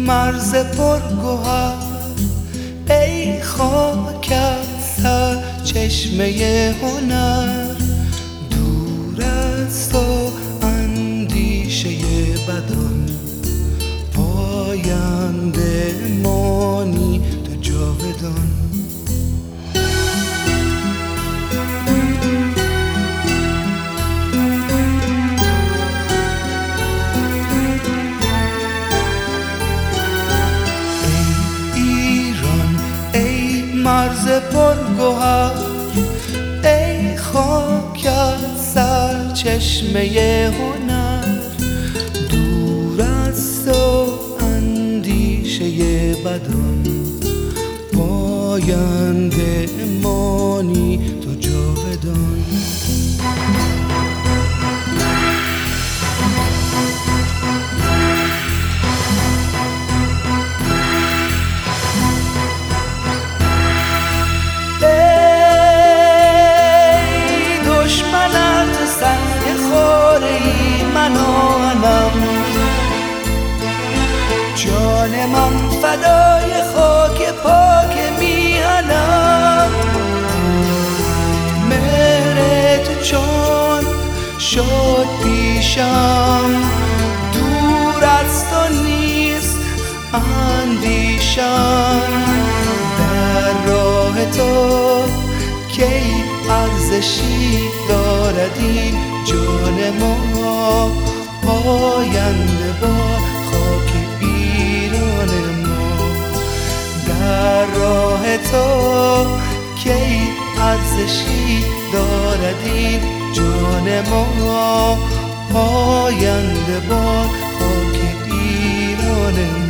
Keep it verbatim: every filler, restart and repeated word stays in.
مرز پرگوهر، ای خاک از سر چشمه هنر. دور از تو اندیشه بدان، پاینده مانی تو جاودان. مرز پرگوهر، ای خاک از سر چشمه هنر. دور از تو اندیشه بدان، پاینده مانی تو جاودان. جان من فدای خاک پاک میهنم. مهر تو چون شد پیشم، دور از تو نیست اندیشم. در راه تو کی ارزشی دارد این جان ما، پاینده با خاک ایران ما. در راه تو کی ارزشی دارد این جان ما، پاینده با خاک ایران ما.